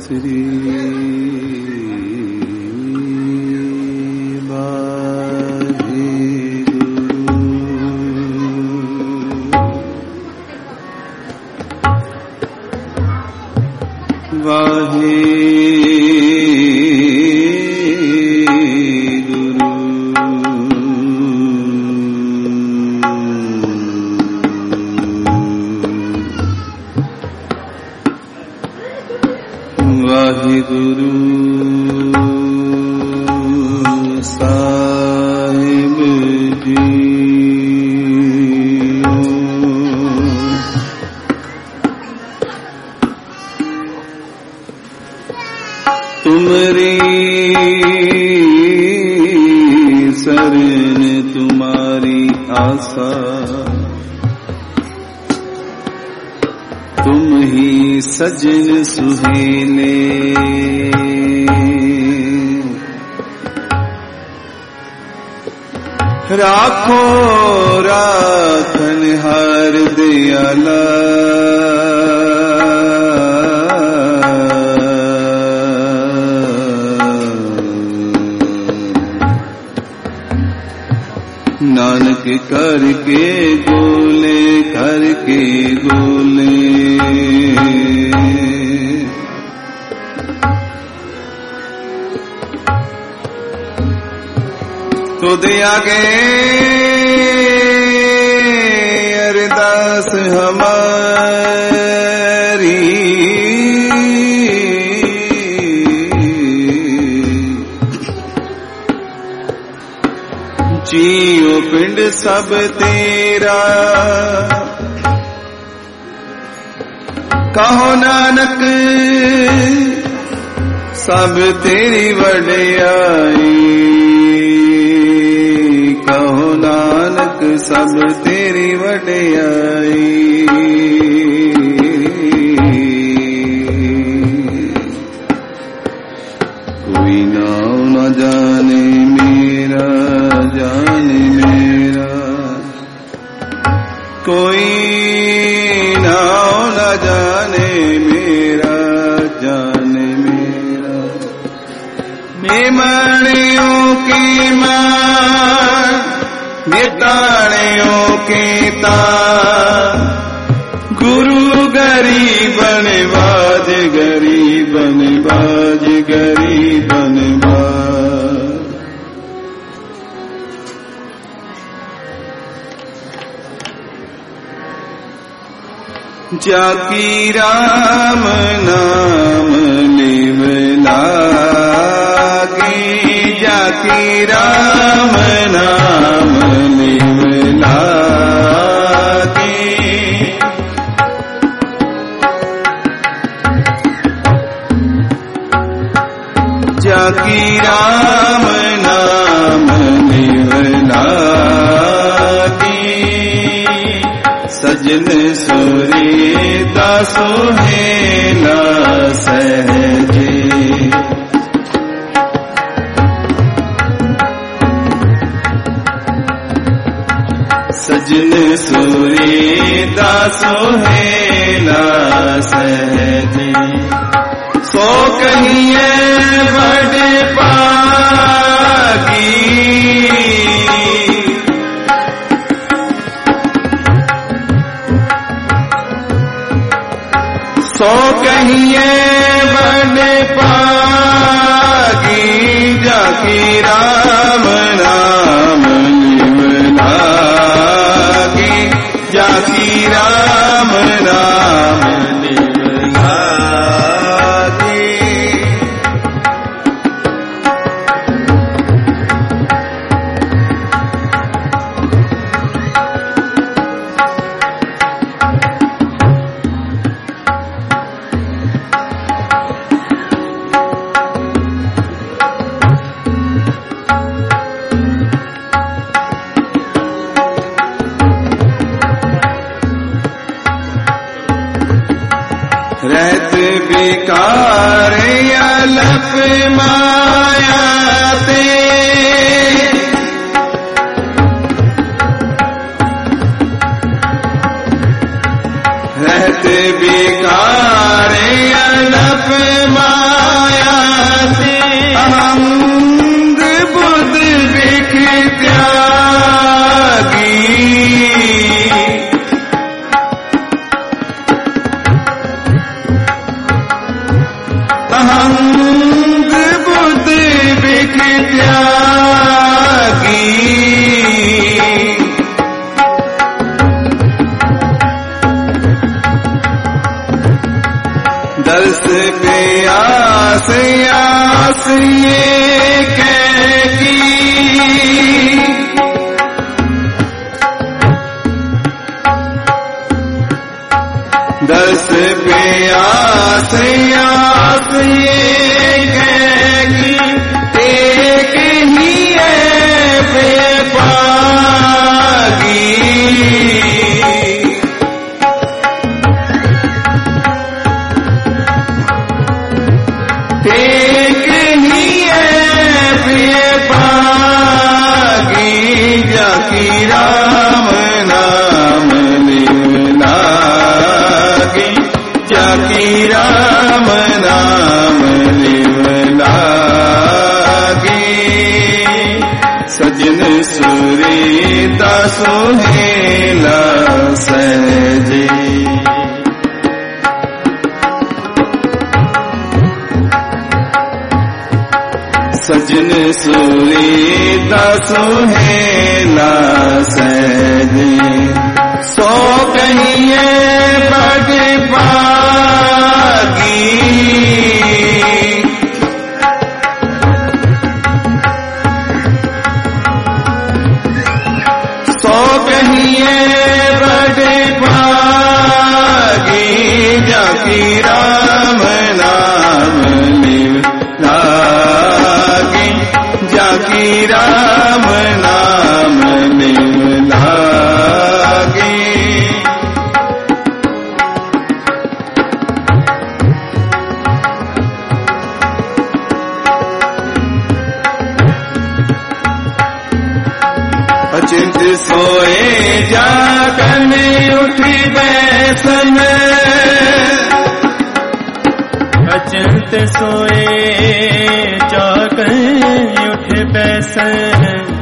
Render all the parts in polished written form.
श्री सजन सुहेले राखो राखन हार दयाला नानक करके गोले करके गोले खुद आगे अरदास हमारी जियो पिंड सब तेरा कहो नानक सब तेरी वड्याई कहो नानक सब तेरी वड्याई कोई नाम न जाने मेरा जाने मेरा कोई नाम न जाने मेरा जाने मेरा मेमणियों की मां निताणियों के तार गुरु गरीबन बाज गरीबन बाज गरीबन बाज जाकी राम नाम लेव लागी जाकी राम नाम लेव लागी जाकी राम नाम लेव लागी सजन सुरे दासो हेला सहजे सजन सुरे दासो हेला सहजे सो कहिए बड़े पागी सो कहिए बड़े पागी जाकी राम नाम लिव लागी जाकी राम नाम लिव लागी रहत बेकार अलप माया ते रहत बेकार अलप माया त्यागी अहंग बुद्ध बिख त्यागी दर्श पे आस आस ये कहेगी दर्श पे आस आस ये कहेगी एक ही है बेपागी एक ही है बेपागी जाकी राम नाम लिवलागी जाकी राम नाम लिवलागी सजन सुरीता सुहेला सहजे सजन सुरीता सुहेला सहजे सो कहिए बग पागी सो कहिए बग पागी जाकी राम नाम लिवलागी जाकी राम नाम लिवलागी अचिंत सोए जागन उठ बैसन अचिंत सोए जागन उठ बैसन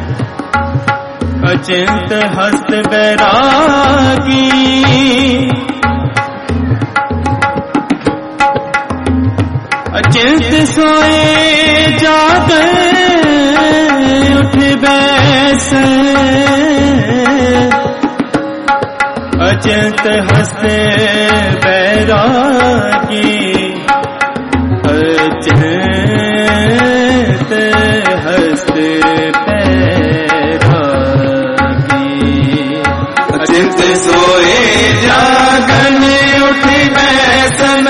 अचिंत हस्त बैरागी अचिंत सोए जागन उठ बैसन अचिंत हस्त बैरागी अचिंत हस्त बैरागी अचिंत सोए जागन उठ बैसन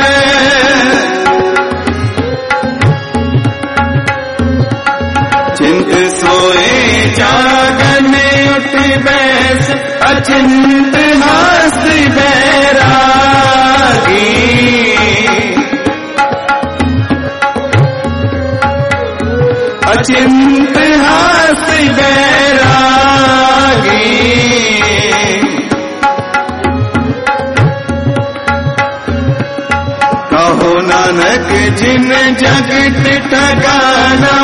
चिंत सोए जागन उठ बैस अचिंत हस्त बैरागी अचिंत हस्त बैरागी कहो नानक जिन जगत ठगाना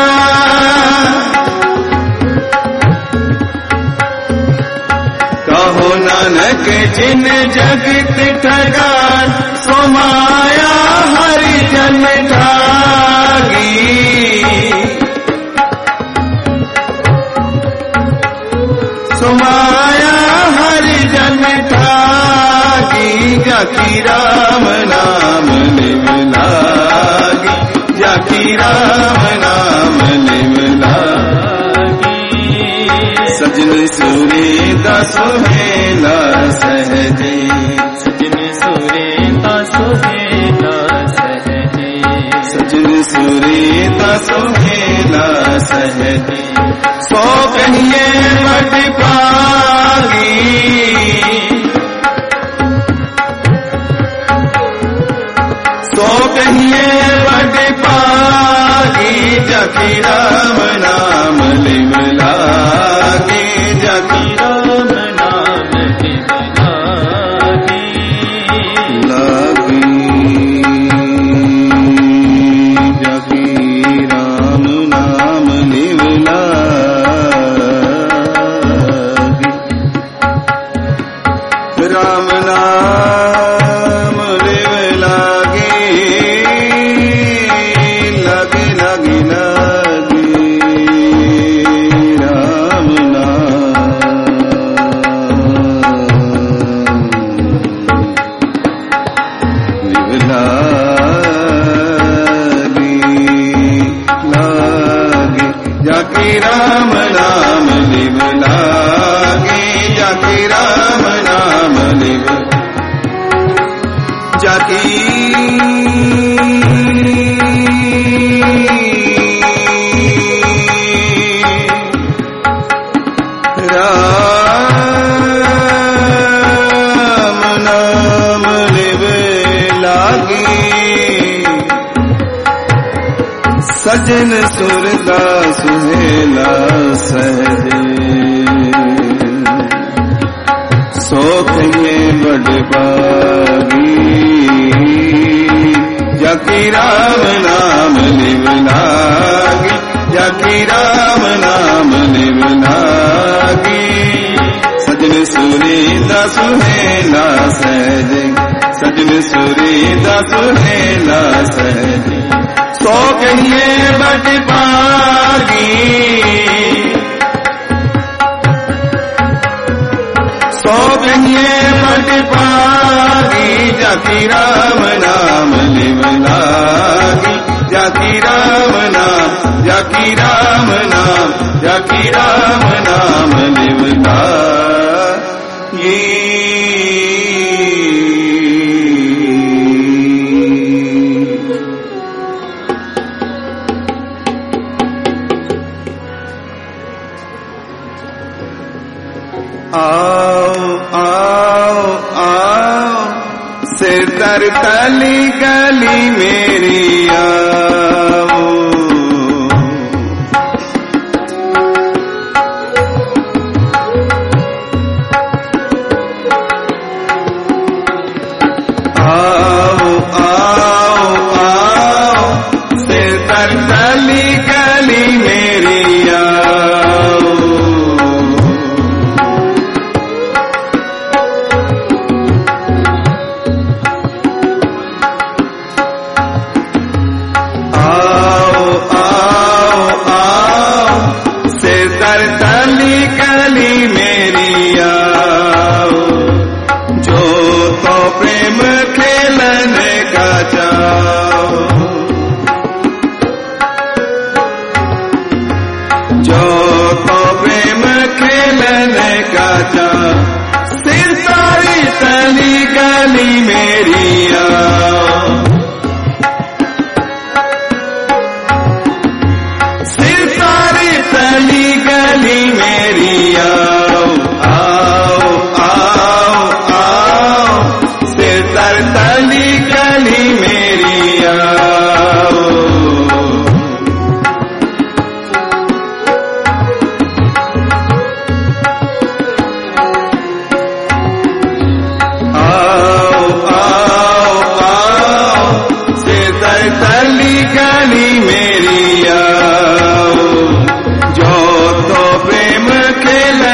कहो नानक जिन जगत ठगान सो माया हरि जन ठागी सुमाया हरि जन ठागी जाकी राम नाम लिवलागी जाकी राम नाम लिवलागी सजन सुरीता सुहेला सहजे सजन सुरीता सुहेला सहजे सजन सुरीता सुहेला सहजे सो कहिए बट पागी सो कहिए बट पागी जाकी राम नाम लिवलागी जाकी राम नाम लिवलागी लागी जाकी राम नाम लिवलागी जाकी राम नाम लिव लागे, जाकी राम नाम लिव जाकी राम नाम लिव लागे, सजन सुरदा सुहेला सहजे, सोख ये बड़ बागी, जाकी राम नाम लिव लागी, जाकी राम नाम लिव लागी, सजन सुरीदा सुहेला सहजे, सजन सुरीदा सुहेला सहजे, सो कहिए बड़ पागी, सो कहिए बड़ पागी, जाकी राम नाम लिव लागी, जाकी राम नाम, जाकी राम नाम, जाकी राम नाम लिव लागी। आओ आओ आओ सिर दर तली गली मेरी आओ, आओ आओ आओ सिर दर तली गली मेरी आओ, तली गली मेरी आओ, जो तो प्रेम खेलने का चाओ, जो तो प्रेम खेलने का चाओ, सिर सारी तली गली मेरी आओ, सिर सारी तली गली मेरी आओ, आओ आओ आओ सिर तर तली गली मेरी आओ, आओ आओ आओ सिर तर तली गली मेरी आओ, जो तो प्रेम खेल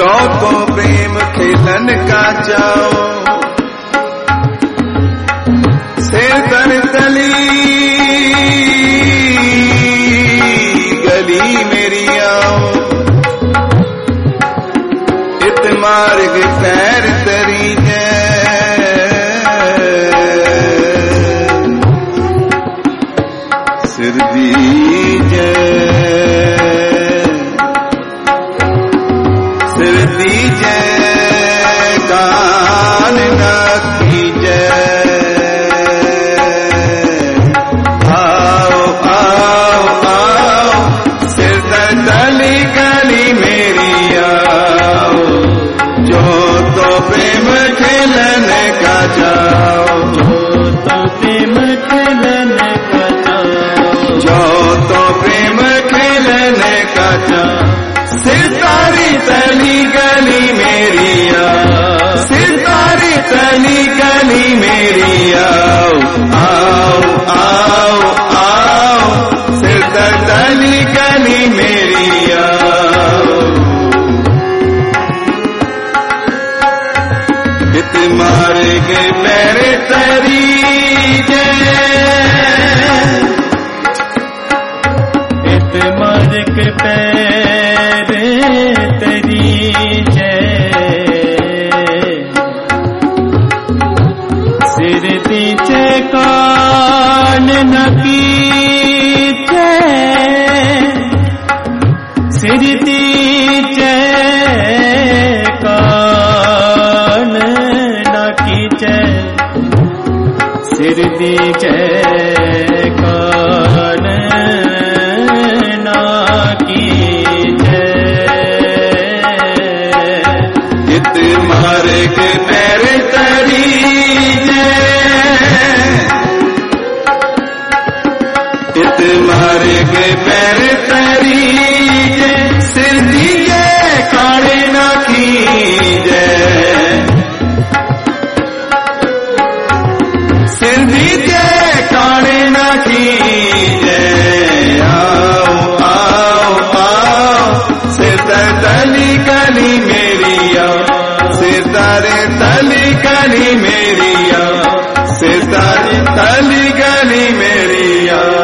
जो तो प्रेम खेलन का जाओ सिर तर तली गली मेरी आओ इत मार्ग पैर तरी सिर दीजे कान न कीजे आओ आओ आओ सिर तली गली मेरी आओ जो तो प्रेम खेलन का जाओ तो प्रेम खेलन का जो तो प्रेम खेलन का जाओ सितारी तली गली मेरी आओ सितारी तली गली मेरी आओ आओ आओ आओ सितारी तली गली मेरी आओ इत मारे के पैर तरी इत मारे के पैर तरी सिर दीजे कान न कीजे सिर दीजे कान न कीजे सिर दीजे कान न कीजे इत मारे के पैर तरी इत मारे के पैर तरी सिर दीजे काले न कीजे सिर दीजे काले न कीजे आओ आओ आओ सिर तली गली मेरी आओ सितारे तली गली मेरी आओ सितारे तली गली मेरी आओ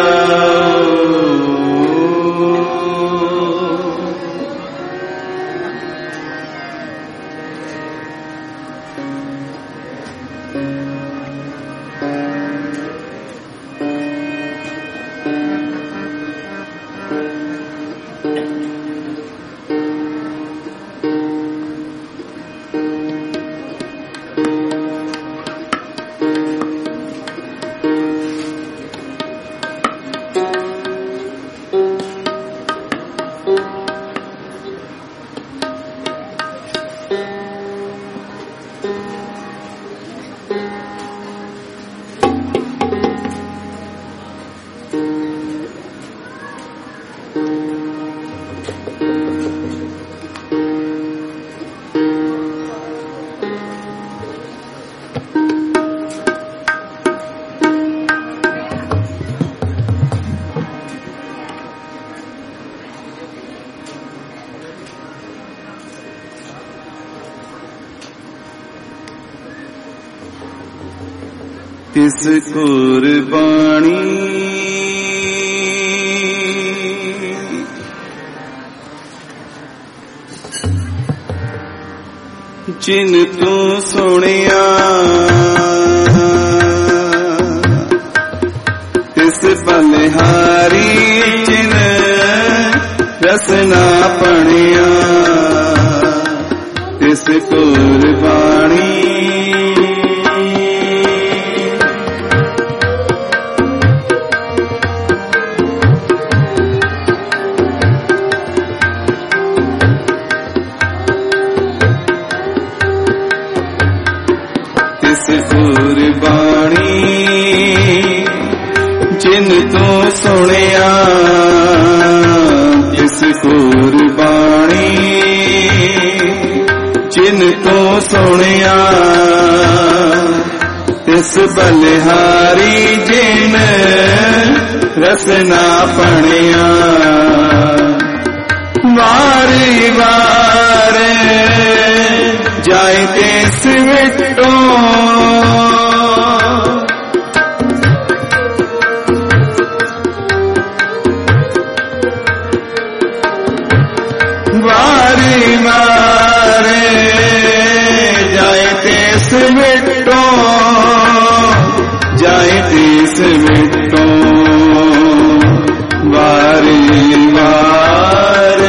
तिस कुर्बानी जिन तू सुनिया तिस बलिहारी जिन रसना पणिया तिस कुर्बानी कुर्बानी जिन तू सुनिया इस कुर्बानी जिन तू सुनिया इस बलिहारी जिन रसना पणिया वारी वार जाय देस विटो वारी मारे जाय देस विटो जाय देस विटो वारी मारे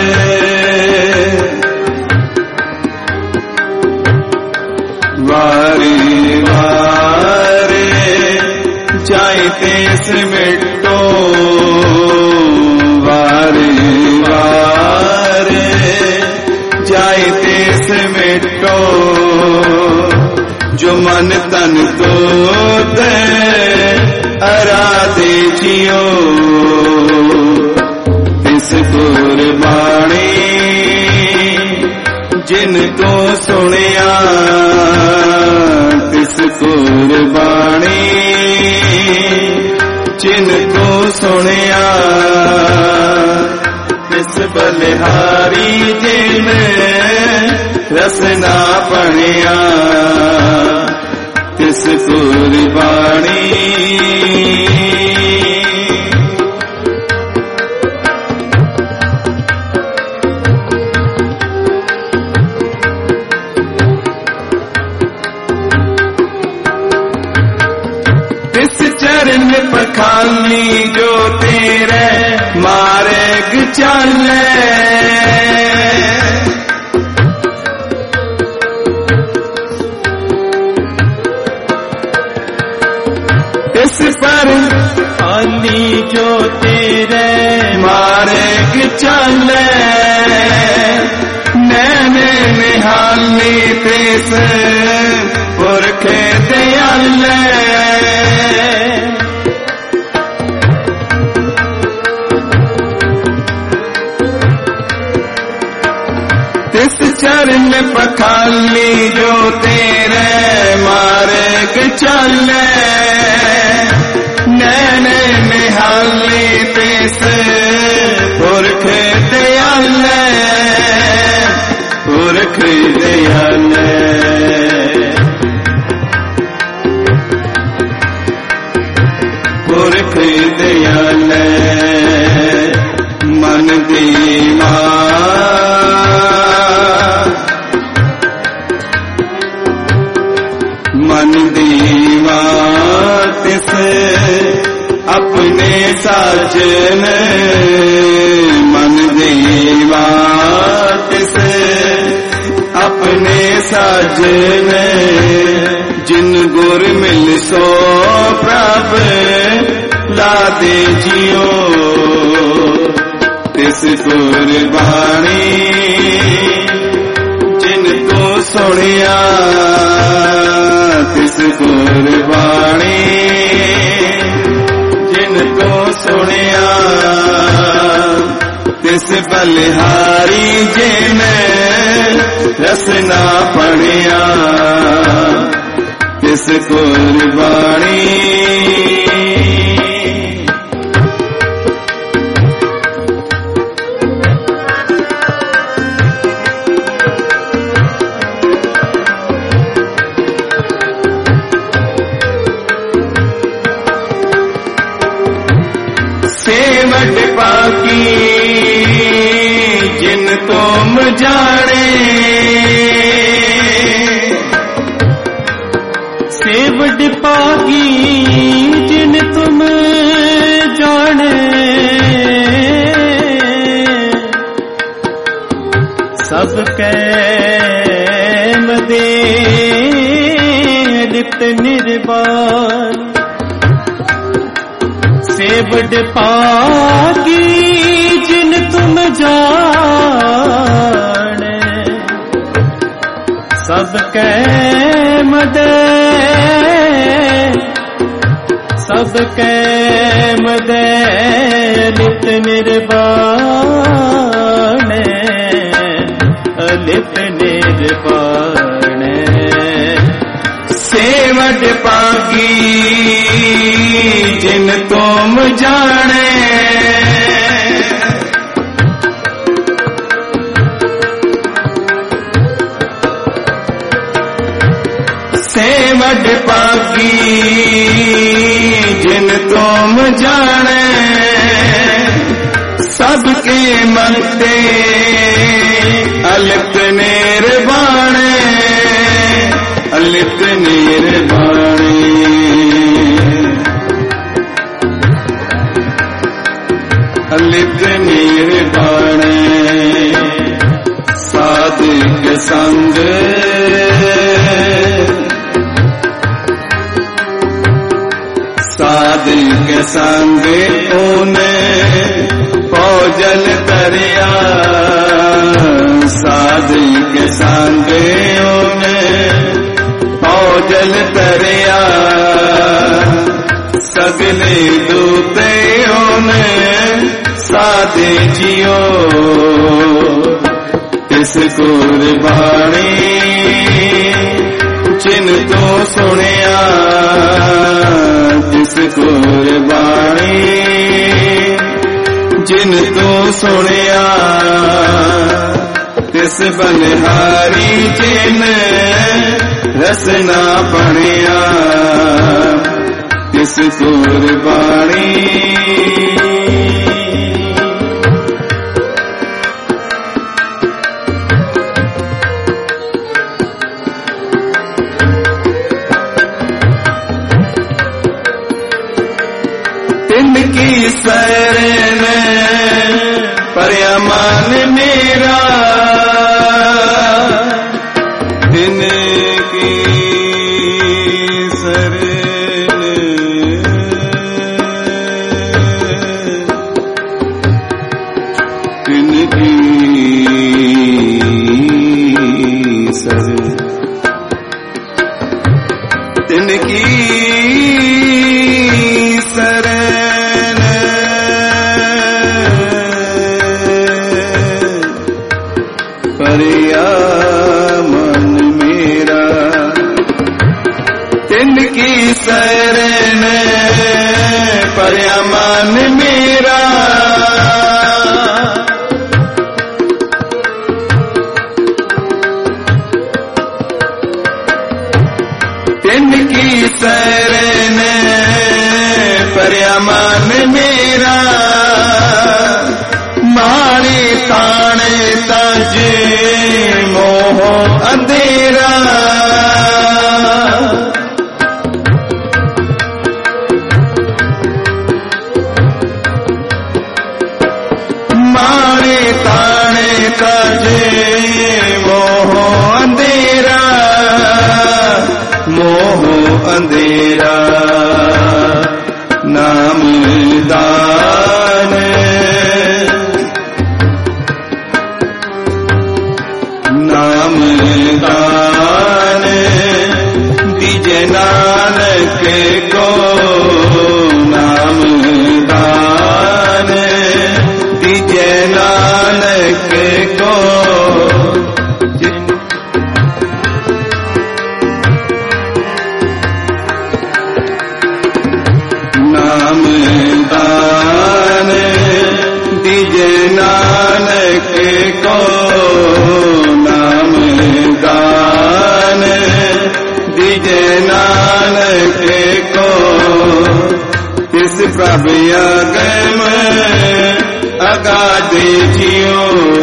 वारी मारे जाय देस विटो वारी मारे जाय देस विटो जो मन तन को दे आराधे जियो तिस कुर्बानी जिन तो सुनिया तिस कुर्बानी जिन तो सुनिया तिस बलिहारी जिन रसना पढ़िया तिस कुर्बानी चरण पखाली जो तेरे मार्ग चले इस पर खाली जो तेरे मार्ग चले नैने निहाली तेस पुरखे दयाले तिस चरण पखाली जो तेरे मार्ग चले नैने निहाली तिस पुरख दयाले पुरख दयाले पुरख दयाले मन दीवा मन दीवा तिस अपने साजन मन दीवा तिस अपने साजन जिन गुर मिल सो प्रभ ला दे जियो तिस कुर्बानी जिन तो सुनिया तिस कुर्बानी जिन तो सुनिया तिस बलिहारी जिन रसना पढ़िया तिस कुर्बानी सेवट पाकी जिन तुम जाने सेवट पाकी जिन तुम जाने सब कैम दे लिप्त निर्बाण सेवट पाकी जिन तुम जाने सब कैम दे लिप्त निर्बाण अलिप्त निर्बाण सेवट पाकी जिन तुम जाने से वड पागी जिन तुम जाने सबके मते अलित निर्वाणे अलित निर्वाणे अलित निर्वाणे साधिक संग साधिक संग उने भोजन तरिया साधिक संग उने भोजन तरिया सगले दूते उने साधे जियो तिस कुर्बानी जिन तो सुनिया तिस कुर्बानी जिन तो सुनिया तिस बलिहारी जिन रसना पढ़िया तिस कुर्बानी तिनकी शरण परमान मेरा तिनकी शरण तिनकी शरण तिनकी शरण परिया मन मेरा तिनकी शरण परिया मन मेरा तिनकी शरण परमान मेरा मारे ताने तजे मोह अंधेरा मारे ताने तजे मोह अंधेरा मोह अंधेरा नाम दान नाम दान दीजे नानक को नाम दान दीजे नानक को नाम दान दीजे नानक को नाम दान दीजे नानक को तिस प्रभु अगम अगाधे जियो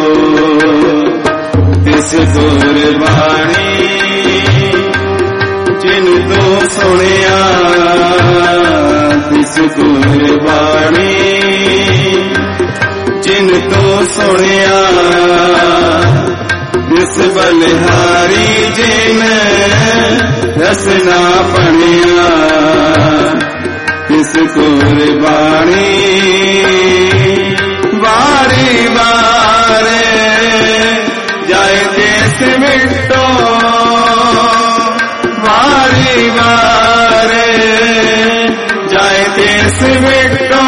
तिस कुर्बानी जिन तो सुनिया तिस कुर्बानी जिन तो सुनिया तिस बलिहारी जिन रसना पढ़िया तिस कुर्बानी वारी वारे जाए देश मिटो वारी वारे जाए देश मिटो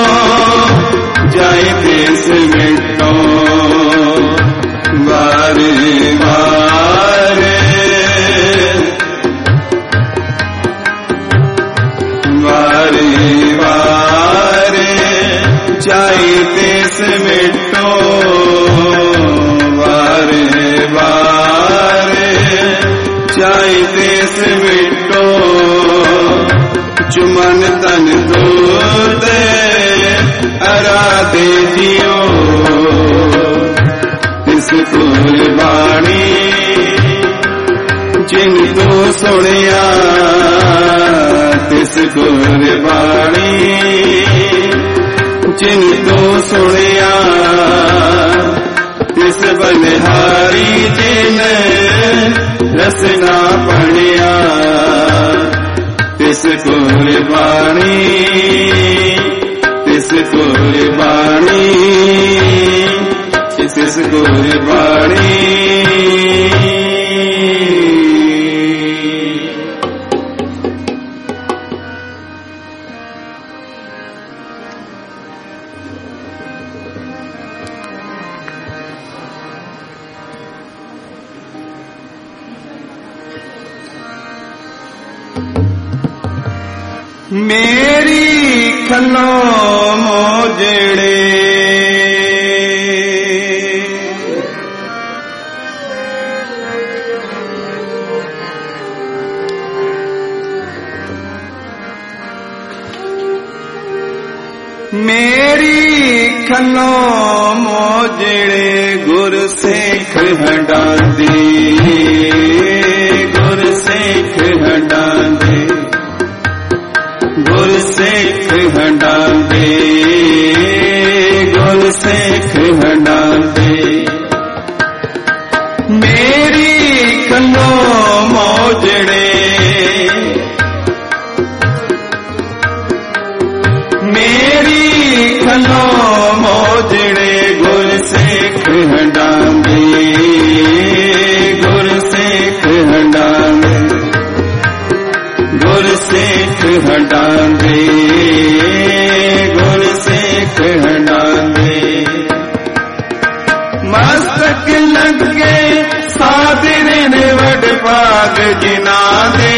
जाए देश मिटो वारे वारे दे जियो तिस कुर्बानी जिन तू सुनिया तिस कुर्बानी जिन तू सुनिया तिस बलिहारी जिन रसना पढ़िया तिस कुर्बानी तिस कुर्बानी तिस कुर्बानी मेरी खलो मोजड़े मेरी खलो मोजड़े गुर सिख हटांदे गुर सिख हटांदे गुर सिख हटांदे गुर सिख हटांदे मेरी खलो मोजड़े मेरी खलो मोजड़े गुर सिख हटांदे गुर सिख हटांदे गुर सिख हटांदे गुर सिख हटांदे मस्तक लगे साधरे ने वड भाग जिना दे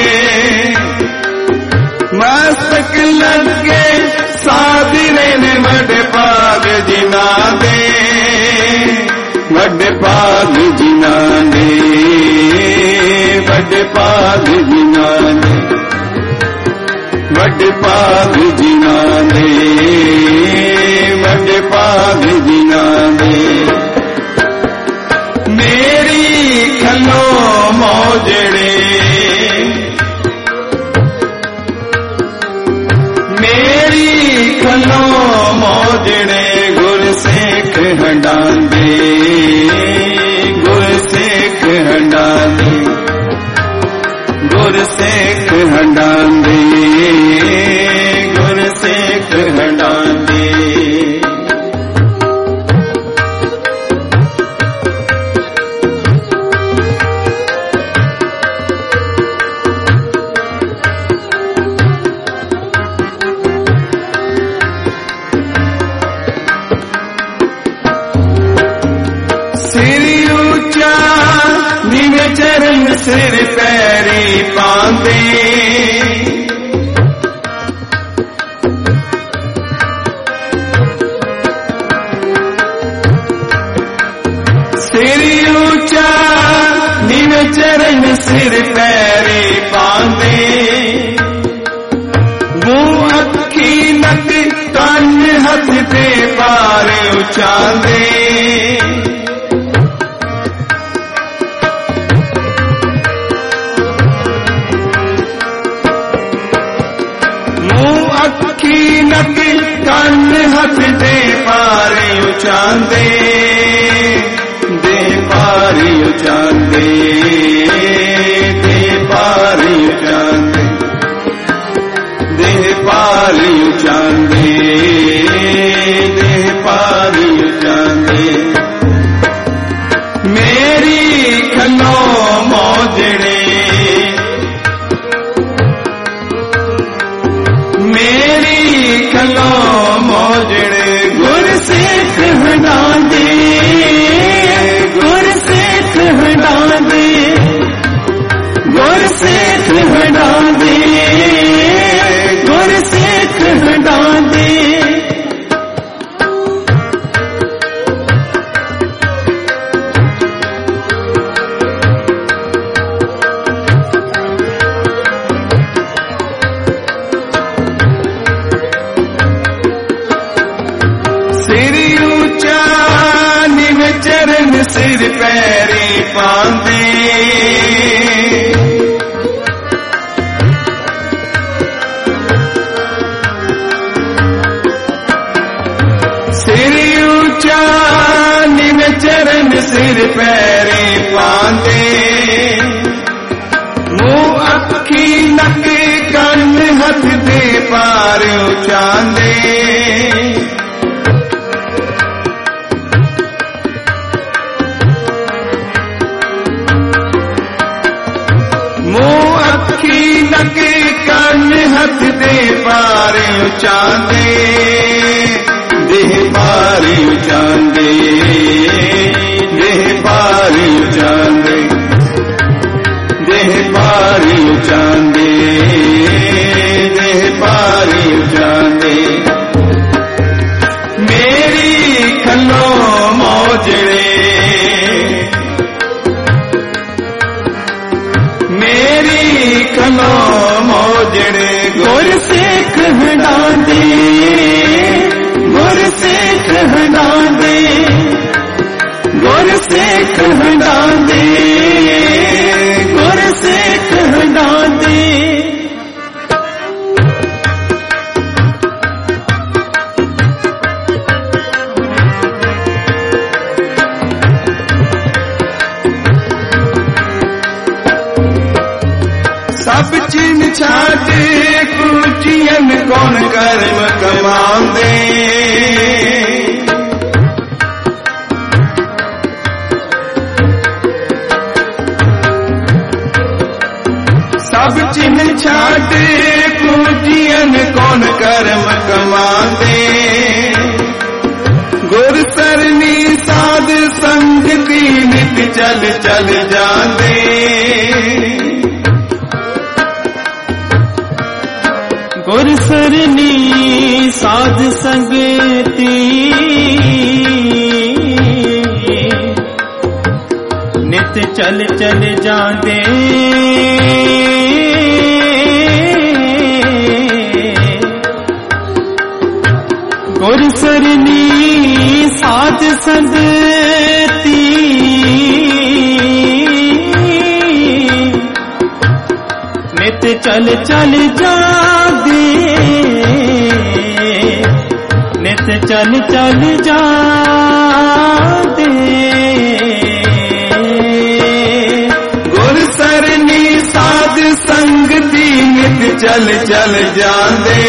मस्तक लगे साधरे ने वड भाग जिना दे वड भाग जिना दे वड भाग जिना दे वड भाग जिना दे वड भाग जिना दे मेरी खलो मोजड़े मेरी खलो मोजड़े गुर सिख हटांदे गुर सिख हटांदे गुर सिख हटांदे गुर सिख हटांदे सिर ऊंचा नीवे चरण सिर पैरी पांदे सिर ऊंचा नीवे चरण सिर पैरी पांदे मुंह अखी नक कान हथ ते पार उचांदे अखी नक कान हथ दे पारे उचांदे दे पारे उचांदे दे पारे उचांदे दे पारे उचांदे दे पारे उचांदे मेरी खलो मोजड़े मेरी खलो मोजड़े गुर सिख हटांदे गुर सिख हटांदे सिर पैरी पांदे सिर ऊंचा निम चरण सिर पैरी पांदे मुंह अखी नक कन हथ दे पार उचांदे मुंह अखी नक कन हथ दे पार उचांदे देह पार उचांदे देह पार उचांदे देह पार उचांदे देह पार उचांदे मेरी खलो मौजड़े मेरी खलो मौजड़े गुर सिख हटांदे गुर सिख हटांदे गुर सिख हटांदे गुर सिख हटांदे सब चिन छाटे कुचियन कौन कर्म कमांदे सब चिन्ह छाटे पूजियन कौन कर्म कमांदे गुर सरनी साध संगति नित चल चल जांदे गुर सरनी साध संगति नित चल चल जांदे गुर सरनी साध संगति नित चल चल जांदे नित चल चल जांदे गुर सरनी साध संगति नित चल चल जांदे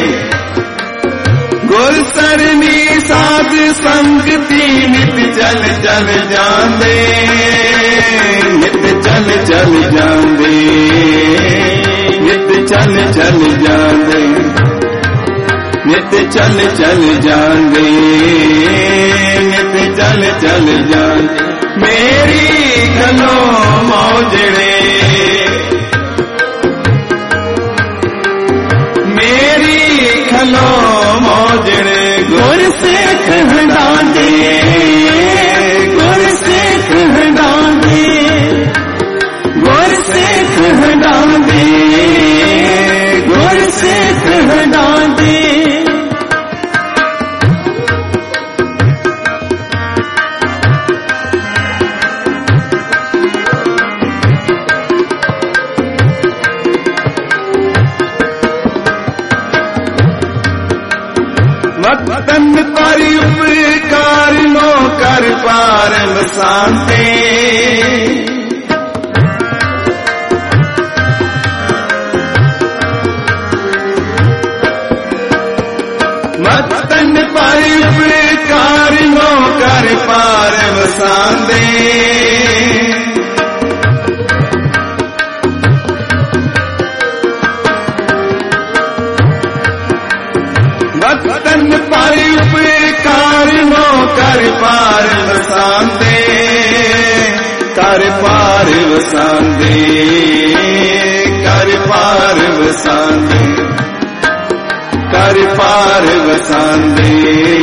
गुर सरनी साध संगति नित चल चल जांदे नित चल चल जांदे नित चल चल जांदे नित चल चल जांदे नित चल चल जांदे मेरी गलो मौजड़े मेरी खलो मौजड़े गुर सिख हटांदे गुर सिख हटांदे गुर सिख हटांदे गुर सिख हटांदे वतन पर उपकार नो कर पार बसाते वतन पर उपकार नो कर पार बसाते वतन पर उपकार नो कर पार वसांदे कर पार वसांदे कर पार वसांदे कर पार वसांदे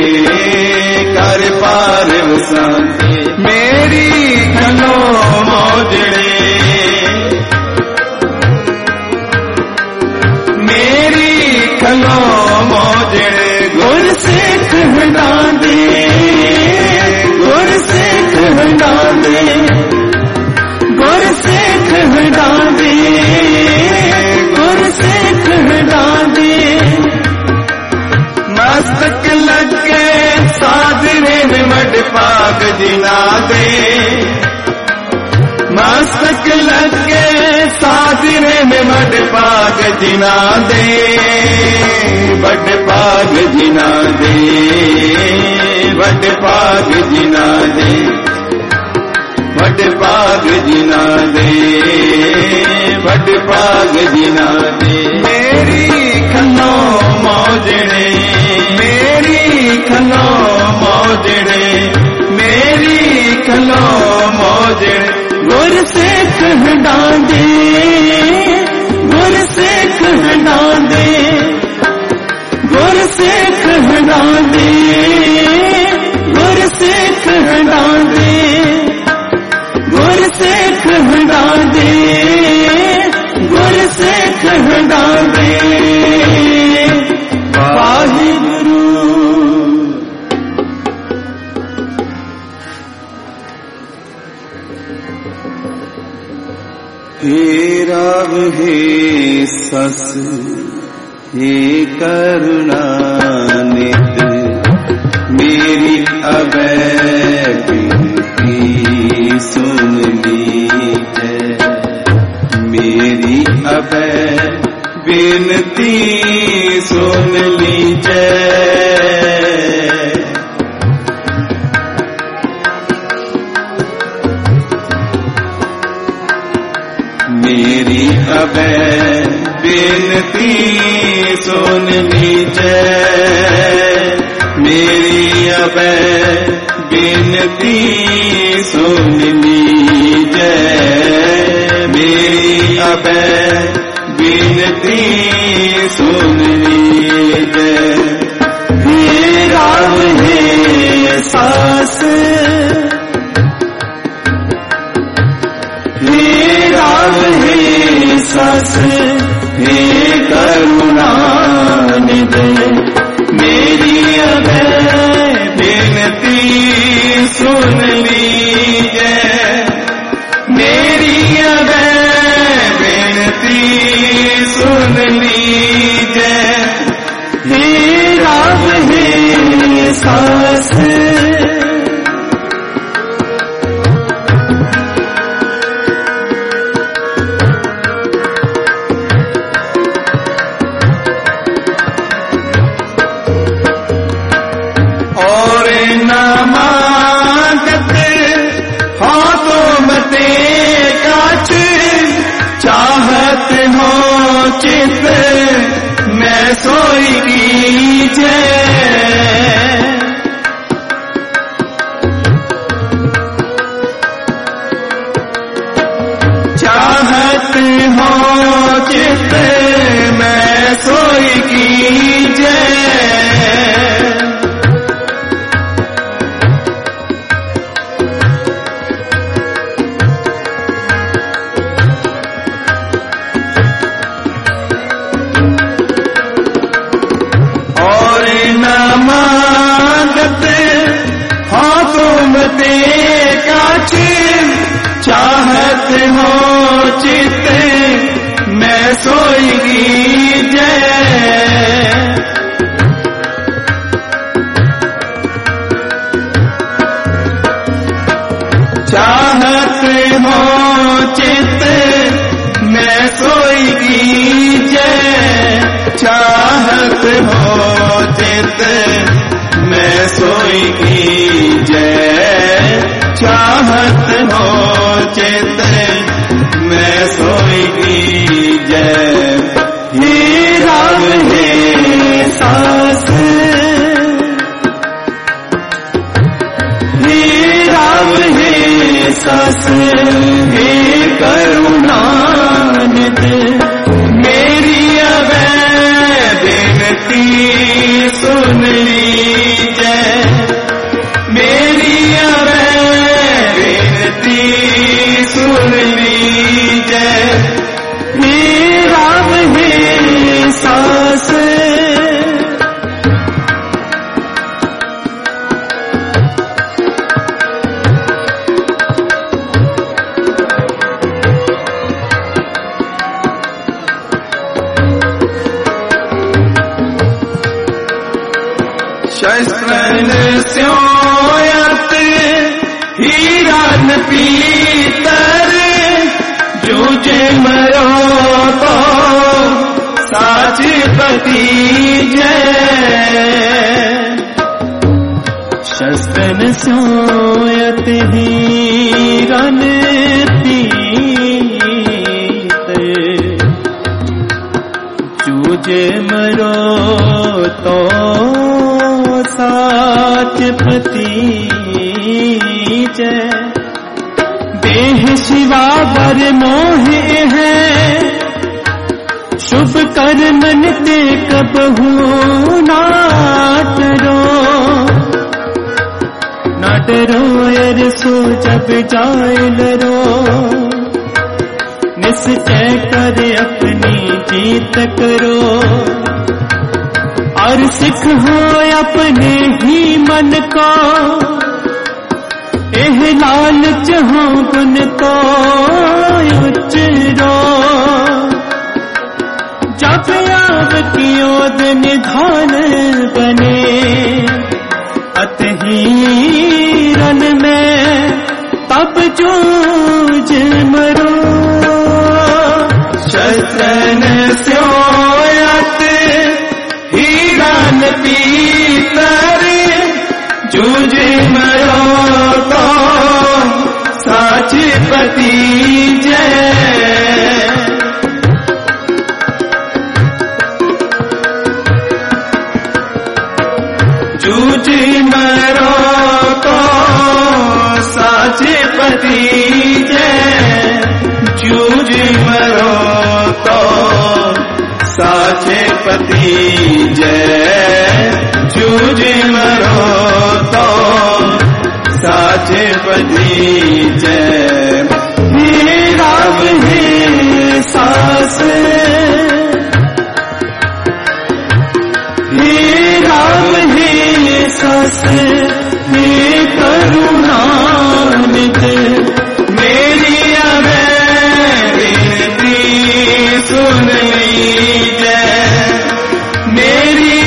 कर पार वसांदे मेरी खलो मौजड़े मेरी खलो मौजड़े गुर सिख हटांदे गुर सिख हटांदे भाग जिना दे, बड़ भाग जिना दे, बड़ भाग जिना दे, बड़ भाग जिना दे, बड़ भाग जिना दे। मेरी खनो मौजड़े, मेरी खनो मौजड़े, मेरी खनो मौजड़े। गुरसिख डांदे, गुरसिख डांदे, गुरसिख डांदे, गुरसिख डांदे, गुरसिख डांदे, गुरसिख डांदे। वाहिगुरु हे राव हे सस हे करुणा नित, मेरी अबै बिनती सुन लीजै, मेरी अबै बिनती सुन लीजै। मेरी अबै बिनती सुन लीजै, मेरी अबै बिनती सुन लीजै, मेरी अबै बिनती सुन लीजै। हे राम हे सास, हे राम हे सास, हे करुणा निधि, मेरी अबै बिनती सुन लीजै, मेरी अबै बिनती सुन लीजै। हे राम हे सास, चित मैं सोई कीजे, चाहत हो चित मैं सोई कीजे। चाहत हो चित मैं सोई कीजे, चाहत हो चित मैं सोई कीजे, चाहत हो चित मैं सोई कीजे, चाहत हो चित मैं सोई कीजे। हे राम हे सास, हे राम हे सास, हे करुणा निधि, मेरी अबै बिनती सुन लीजै, मेरी अबै बिनती सुन लीजै। हे राम हे सास, शस्त्रन स्योयत हीरन पीतर, जूझे मरो तो साचपति जय। शस्त्रन सोयत हीरन पीत, जूझे मरो तो साचपति जय। देह शिवा बर मोहे है, शुभ कर्मन ते कबहू ना डरो। ना डरो अरसो जब जाए लरो, निश्चय कर अपनी जीत करो। और सिख हो अपने ही मन को, एह लालच हो गुण तो उचरो। जब आव कियोद निधान बने, अतहीरन में तब जूझ मरो। शस्त्रन सोयत हीरन पीतर, जूझ मरो तो साचपति जय। जूझ मरो तो साचपति जय। जूझ मरो तो साचपति जय। जूझ मरो तो साचपति जय। हे राम हे सास, हे राम हे सास, हे करुणानिध। मेरी विनती सुन लीजिए। मेरी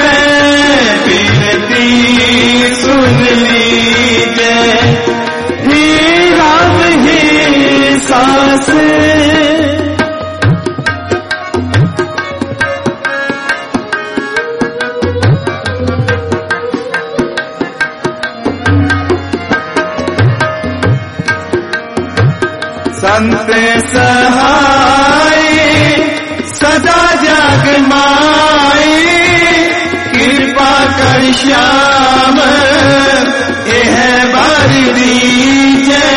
विनती सुन लीजिए। हे राम हे सास, संत सहाय सदा जग माए, कृपा कर श्याम यह बर दीजिए।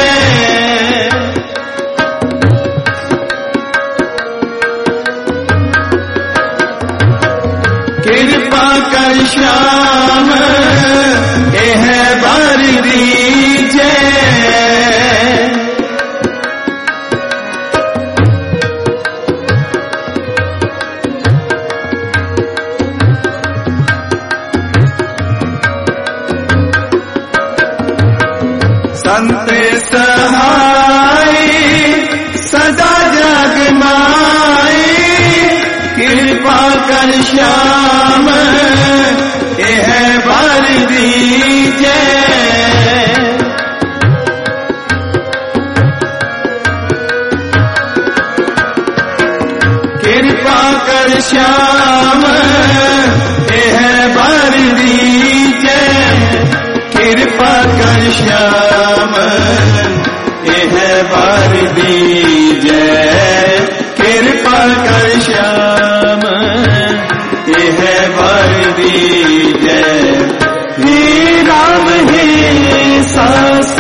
कृपा कर श्याम यह बर दीजिए। संत सहाय सदा जग माए, कृपा कर श्याम यह बर दीजिए। कृपा कर श्याम यह बर दीजिए। कृपा कर श्याम यह बर दीजिए। कृपा कर श्याम यह बर दीजिए। हे राम हे सास,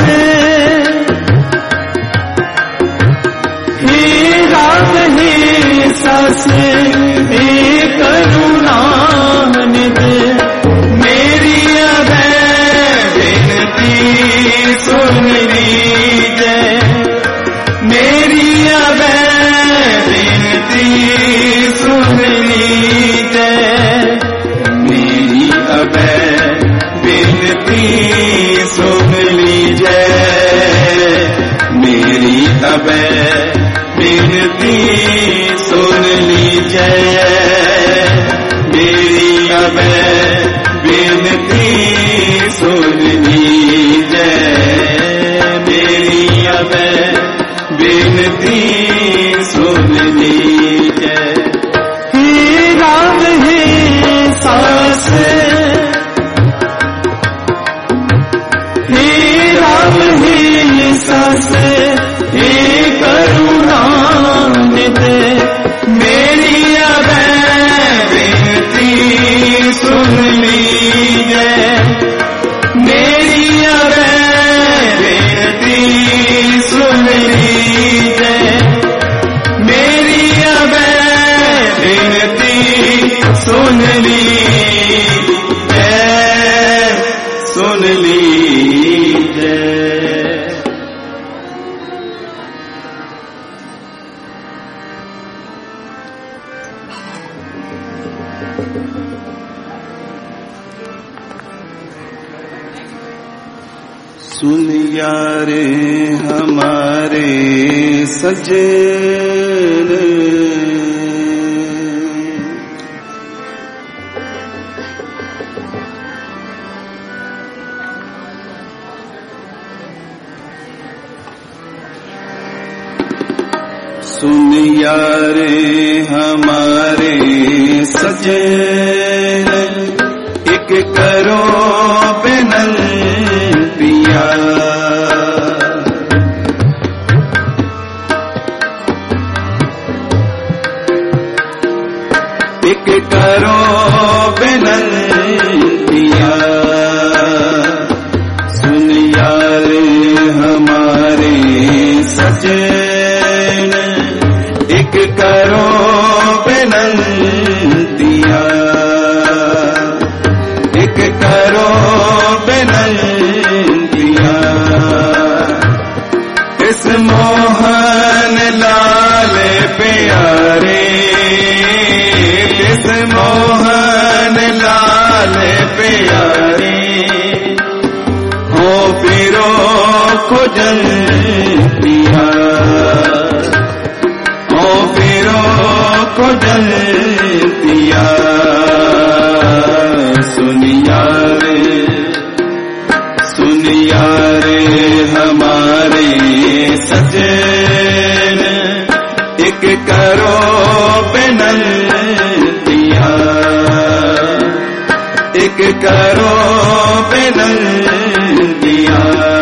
हे राम हे सास, हे करुणानिध। मेरी विनती सुन लीजिए। मेरी विनती सुन लीजिए। मेरी विनती सुन लीजिए। मेरी विनती सुन लीजिए। मेरी विनती सुन लीजिए। मेरी विनती सुन लीजिए। हे सुन यारे हमारे सजन, सुन यारे हमारे सजन, एक करो विनतिया, एक करो विनतिया। सुन यारे हमारे सजन, एक करो विनतिया, एक करो विनतिया। इस मोहन लाल प्यारे, इस मोहन लाल प्यारे, हो फिरो खोजन पिया, हो फिरो खोजन पिया। सुनिया रे हमारे सजन, एक करो विनतिया, एक करो विनतिया।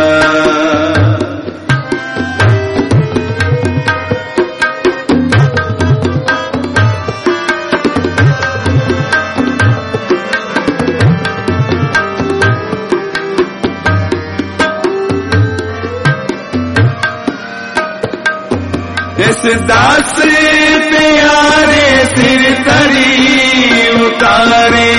इस दास प्यारे सिर तरी उतारे,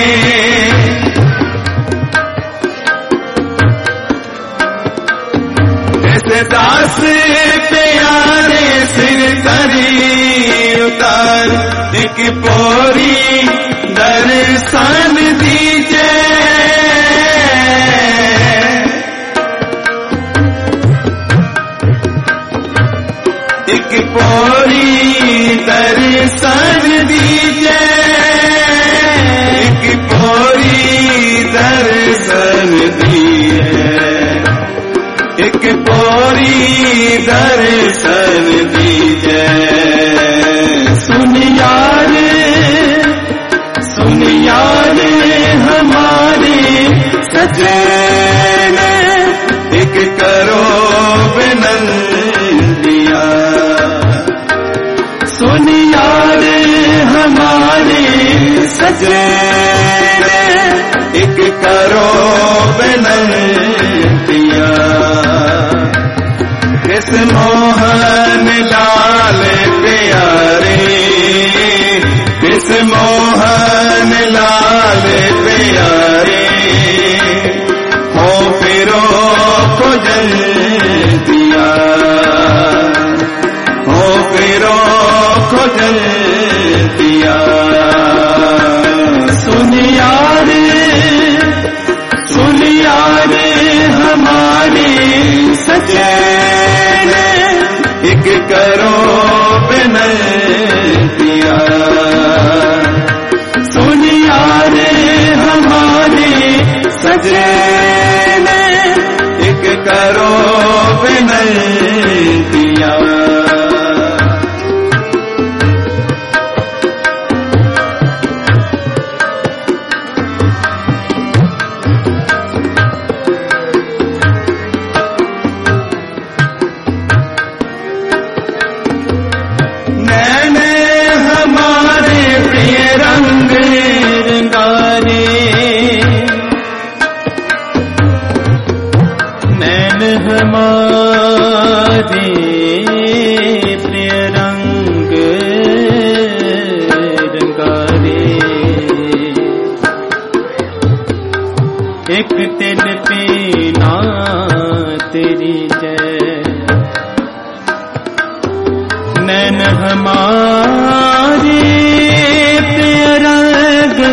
इस दास प्यारे सिर तरी उतार, एक पोरी दर्शन दीजिए, एक पोरी दर्शन दीजिए, एक पोरी दर्शन दिए, एक पोरी दर्शन दीजिए। सुन यारे हमारे सजन, एक करो विनतिया। सुन यारे हमारे सजन, एक करो विनतिया। इस मोहन लाल प्यारे, इस मोहन लाल प्यारे, हो फिरो खोजन पिया, हो फिरो खोजन पिया। सुन यारे हमारे सजन, एक करो विनतिया। सुन यारे हमारे सजन, एक करो विनतिया। एक तिल पीना तेरी जय, नैन हमारे प्रिय रंग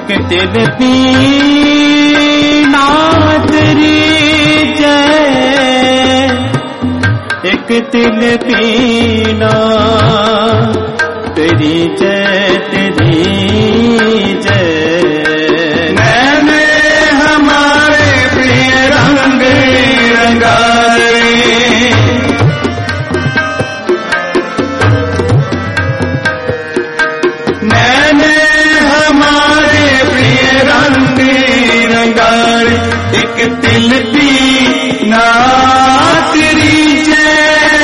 एक तिल पीना तेरी जय, एक तिल पीना तेरी जय, तेरी जय। नैने हमारे प्रिय रंग रंगाए, नैने हमारे प्रिय रंग रंगाए, एक तिल पीना तेरी जय,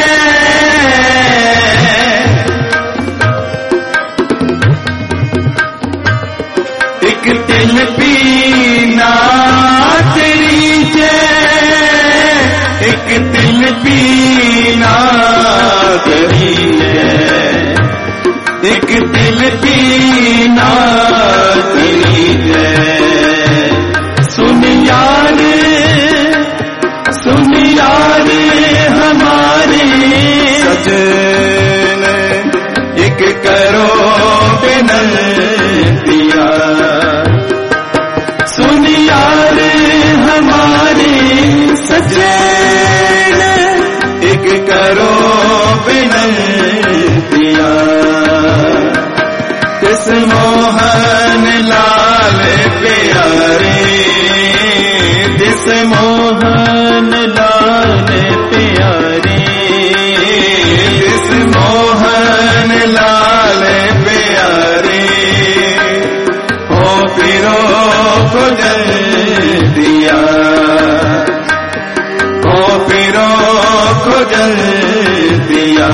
एक तिल पीना तेरी जय, एक तिल पीना तेरी जय, एक तिल पीना तेरी जय। सुन यार हमारे सजन, एक करो विनतिया, सुन यार हमारे सजन, एक करो विनतिया। तिस मोहन लाल प्यारे, तिस मोहन लाल प्यारे, तिस मोहन लाल प्यारे, हो फिरो को जल दिया, हो फिरो को जल दिया।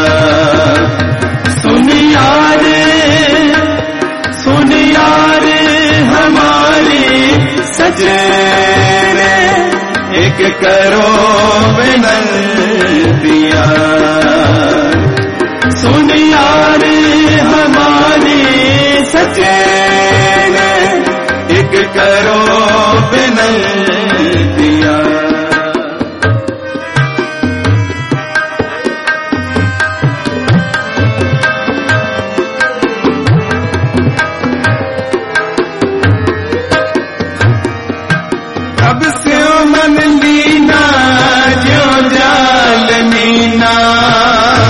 सुन यार हमारे सजन, एक करो विनतिया, सुन यार हमारे सजन, एक करो विनतिया। अब से मन लीना जो जाल मीना,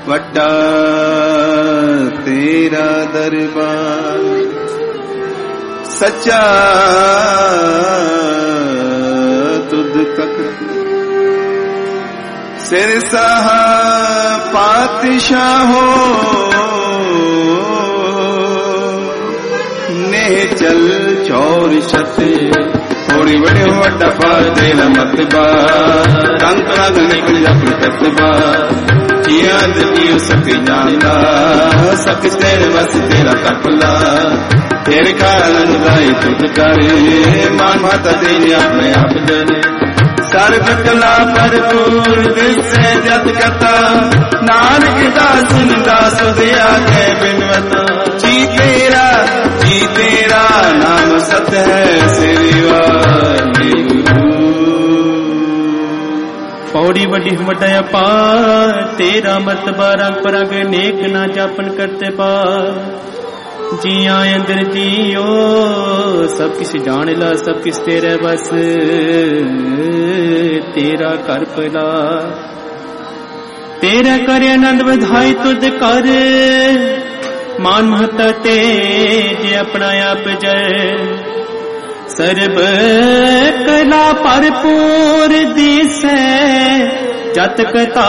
ਵੱਡਾ ਤੇਰਾ ਦਰਬਾਰ ਸੱਚਾ ਤੁਧ ਤੱਕ ਸਿਰ ਸਾਹ ਪਾਤਸ਼ਾਹੋ ਨੇ ਚਲ ਚੌਰ ਛਤੇ ਥੋੜੀ ਬੜੇ ਵੱਡਾ ਫਾਦੇ ਨਾ ਮਤਬਾ ਕੰਤਰਾ ਨਿਕਲ ਜਾ ਪ੍ਰਤਬਾ ਜੀਆਂ ਦੀ ਸਕ ਜਾਣਦਾ ਸਕ ਤੇਰੇ ਵਸ ਤੇਰਾ ਕਪਲਾ ਤੇਰੇ ਕਾਰਨ ਰਾਈ ਤੁਧ ਕਰੇ ਮਾਨ ਮਾਤਾ ਤੇਰੀ ਆਪਣੇ ਆਪ ਜਨੇ ਸਰਬ ਕਲਾ ਭਰਪੂਰ ਦਿਸੇ ਜਤ ਕਥਾ ਨਾਨਕ ਦਾਸ ਦਾਸ ਦਿਆ ਕੇ ਬਿਨਵਤਾ ਜੀ ਤੇਰਾ ਨਾਮ ਸਤ ਹੈ ਸ੍ਰੀ ਵਾਹਿਗੁਰੂ। पौड़ी वड्डी वड्डा अपार तेरा मतबा रंग परंग नेक ना जापन करते पार जिया अंदर जियो सब किस जान ला सब किस तेरे बस तेरा कर पला तेरा करे आनंद बधाई तुझ कर मान महता ते जे अपना आप जय सर्ब कला भरपूर दिसै जत कथा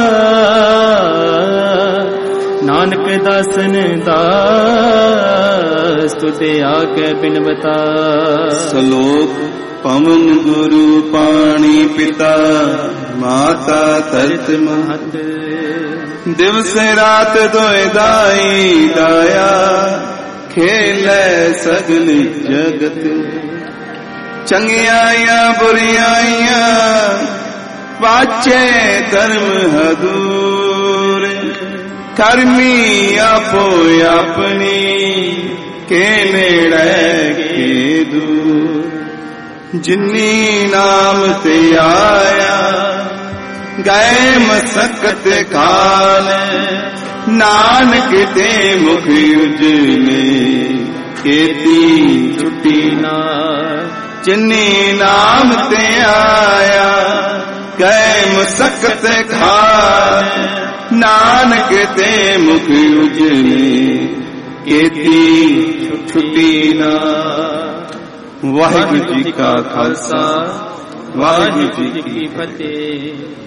नानक दासन दास तुते आके बिनवता। श्लोक पवन गुरु पाणी पिता माता तरत महत दिवस रात दोए दाई दाया खेलै सगल जगत चंगियाइयां बुरियाइयां पाछे धर्म हदूर कर्मी आपो अपनी के नेड़े के दूर जिन्नी नाम ते आया गए मसकत काल नानक ते मुख उजले खेती छुट्टी ना जिन्नी नाम ते आया गए मुसकत खाल नानक ते मुख उजले खेती छुट्टी ना। वाहिगुरू जी का खालसा वाहिगुरू जी की फतेह।